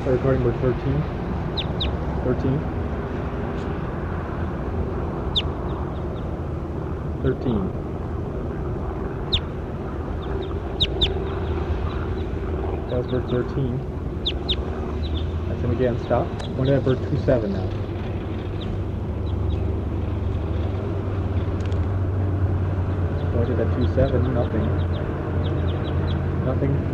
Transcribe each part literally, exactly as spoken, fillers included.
Start recording bird thirteen. thirteen. thirteen. That was bird thirteen. That's him again. Stop. Going to that bird two seven now. Going to that two seven. Nothing. Nothing.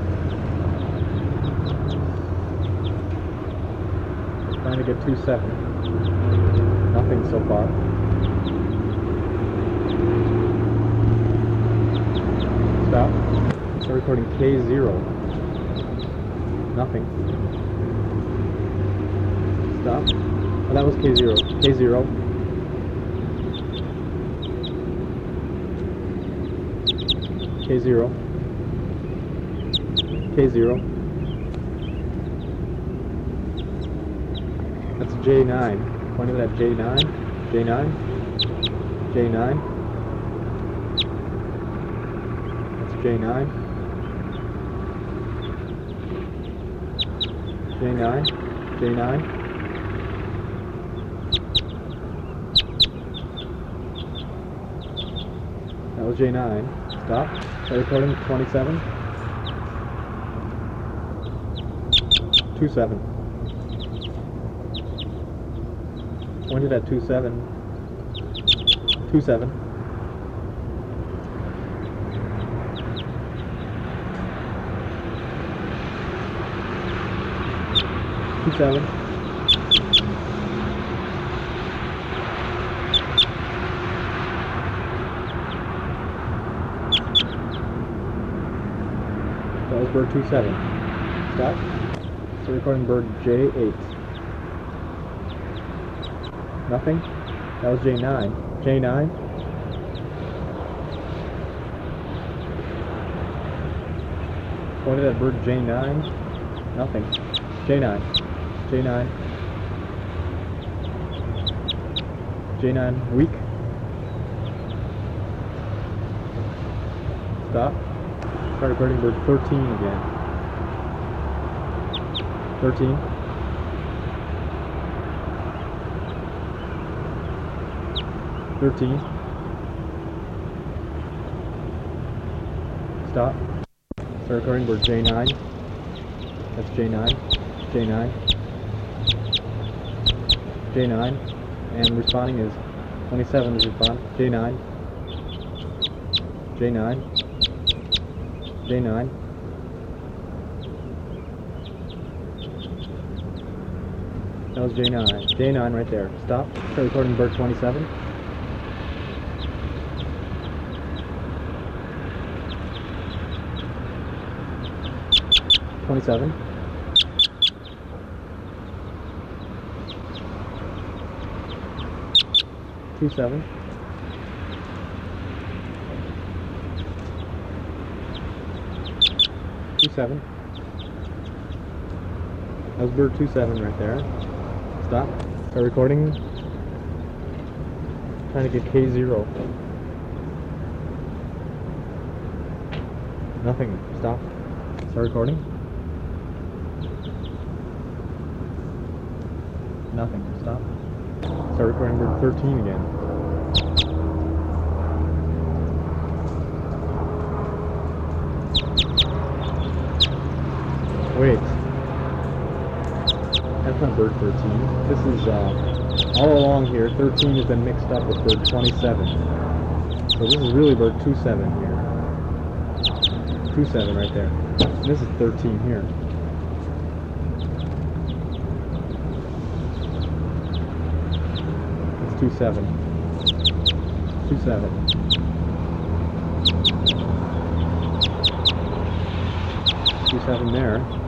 Trying to get two seven. Nothing so far. Stop. Start recording K zero. Nothing. Stop. Oh, that was K zero. K zero. K zero. K zero. That's J nine. Pointing at that J nine. J nine. J nine. That's J nine. J nine. J nine. That was J nine. Stop. Start recording. twenty-seven. two seven. Pointed at two seven. two seven. two seven. That was bird two seven. Stop. So recording bird J eight. Nothing. That was J nine. J nine. Pointed at bird J nine. Nothing. J nine. J nine. J nine. Weak. Stop. Start recording bird thirteen again. thirteen. thirteen. Stop. Start recording bird J nine. That's J nine. J nine. J nine. And responding is twenty-seven is respond. J nine. J nine. J nine. That was J nine. J nine right there. Stop. Start recording bird twenty-seven. twenty-seven. two seven. two seven. That was bird two seven right there. Stop. Start recording. Trying to get K zero. Nothing. Stop. Start recording. Nothing. Stop. Start recording bird thirteen again. Wait. That's not bird thirteen. This is, uh, all along here, thirteen has been mixed up with bird twenty-seven. So this is really bird two seven here. two seven right there. This is thirteen here. It's two seven. two seven. two seven there.